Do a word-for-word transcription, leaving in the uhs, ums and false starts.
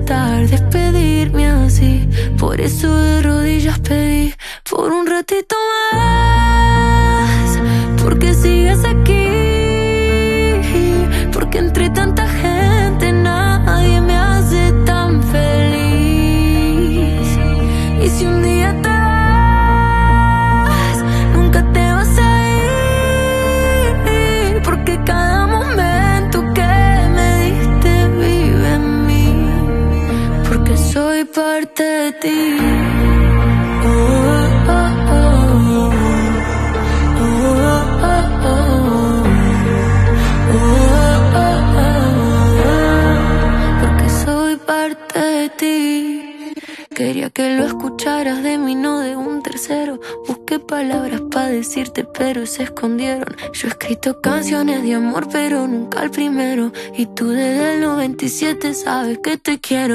aceptar despedirme así. Por eso de rodillas pedí por un ratito más, porque sigues aquí, porque entre tanta gente nadie me hace tan feliz. Y si un día te vas, nunca te vas a ir, porque cada momento que me diste vive en mí, porque soy parte de ti. Oh, oh, oh, oh. Oh, oh, oh, oh. Oh, oh, oh. Porque soy parte de ti. Quería que lo escucharas de mí, no de un tercero. Busqué palabras para decirte, pero se escondieron. Yo he escrito canciones de amor, pero nunca el primero. Y tú desde el noventa y siete sabes que te quiero.